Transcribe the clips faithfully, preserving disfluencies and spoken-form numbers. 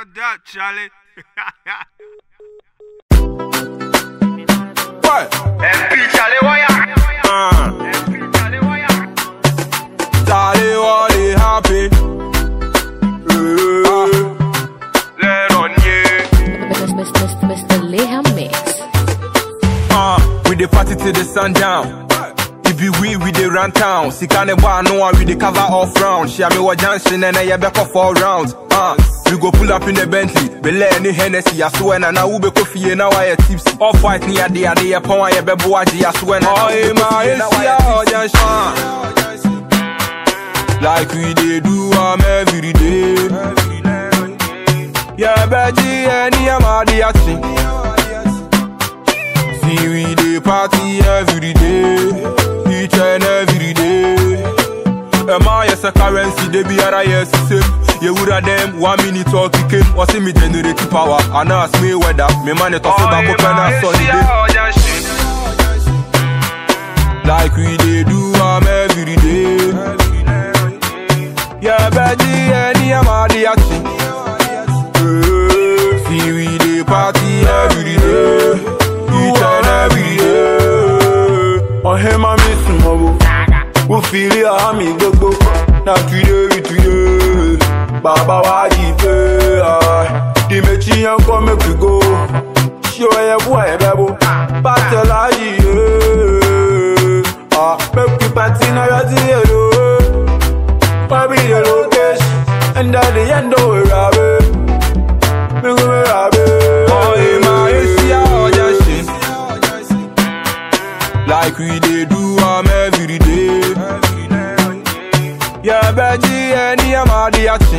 about that, Charlie? What? M P Charlie Wire. Uh. M P Charlie Wire. Charlie, what they happy? Uh. Let on you. Mister Mister Leha Mix. Uh, we the party till the sun down. If you we we the run town. Sikane bar no one we the cover off round. Share me what junction and I back off four rounds. Uh, we go pull up in the Bentley. Bele any Hennessy. I swear na na ube coffee now I tipsy. Off white ni adi adi ya power ya bebo aji. I swear na na ube coffee now I junction. Like we they do am every day. Yeah, beji any amadi achi. See we dey party every day, each and every day. Am I as a currency, they be a yes same. You would have them one minute or kick him, or see me generate power. And ask me whether me money to say back open a sunny day. Like we dey do am every day. Yeah, beji any amadi achi. See we dey party every day. Each and every day. On him I miss him, we feel it, I'm in the book. Now today, today, Baba Waji, the Mechian come make we go. Show ya boy, Babo, Battle Aji, ah, make we party now, you're the Pabi the location, and at the end of it, Rabbi, we go Rabbi. Oh, my, like we dey do am every day. Yeah, beji any amadi achi.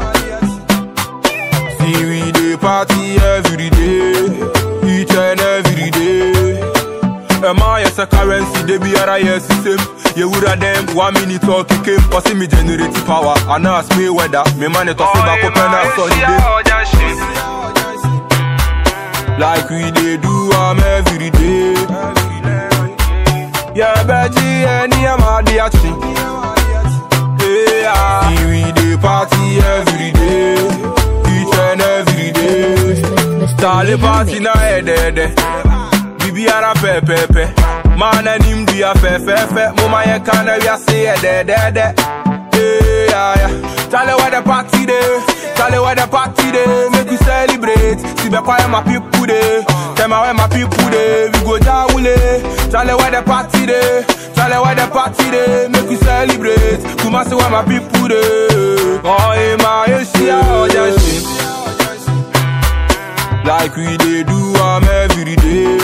See we dey party every day, each and every day. Am I as a currency, they be a yes same. You would have them one minute or kick him, or see me generate power. And ask me whether me money to say back open a sunny day. Like we dey do am every day. Yeah, beji any amadi achi. Yeah, see we dey party every day, each and every day. Charlie party na edede, bibi ara pe pe pe. Man anim dia fe fe fe, mama ye kana we say edede. Yeah, yeah. Charlie where the party day, Charlie where the party day, make we celebrate. See me quiet my people day, tell me where my people day, we go down with. Charlie where the party day, Charlie where the party day, make we celebrate. Kumasi where my people day. Oh, hey, my Asia, oh, just like we dey do am every day.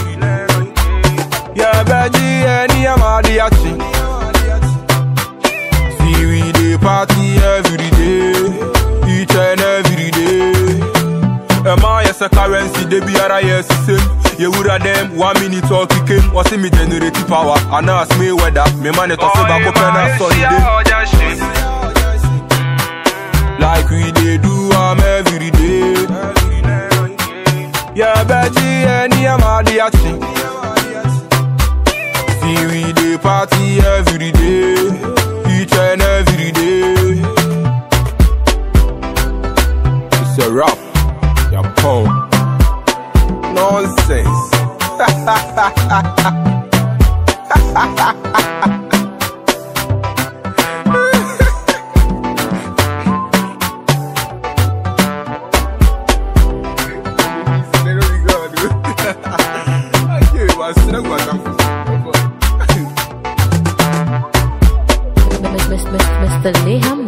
Yeah, beji any amadi achi. See we dey party every day, each and every day. Am I as a currency, they be a yes same. You would have them one minute or kick him, or see me generate power. And ask me whether me money to say back open a sunny day. Like we dey do am every day. Yeah, beji any amadi achi. See we dey party every day, each and every day. It's a rap, your poem. Nonsense. Mister Leha